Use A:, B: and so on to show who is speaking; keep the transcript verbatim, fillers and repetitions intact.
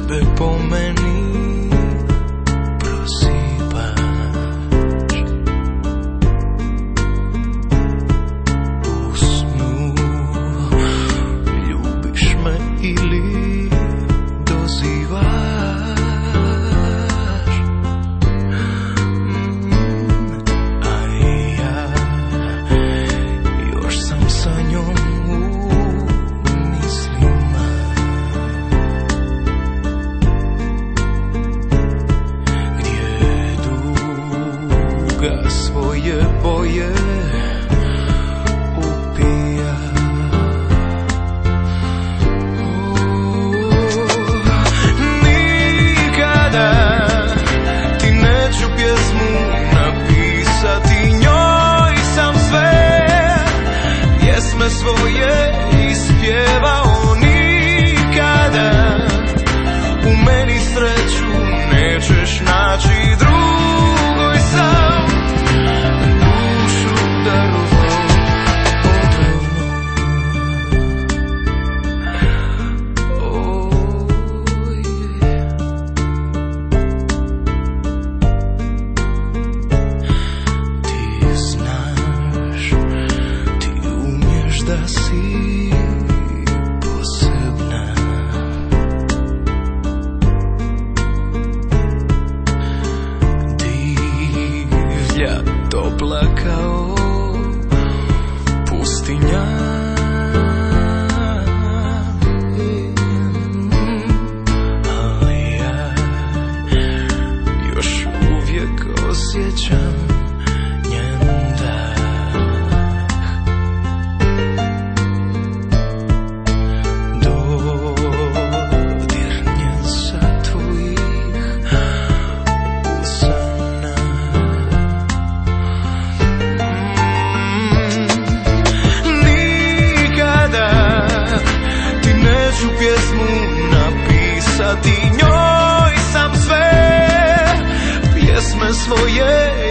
A: tebe po meni prosípaš. Usnu, ľúbiš me ili dozývaš. Mm, a ja još sam sa njom svoje boje upija. Nikada ti neću pjesmu napisati, njoj sam sve pjesme svoje ispjevao. Nikada u meni sreću nećeš naći, drugoj sam topla kao pustinja. Ali ja još uvijek osjećam njen dah. Dodirnica tvojih usana. Neću pjesmu napisati, njoj sam sve pjesme svoje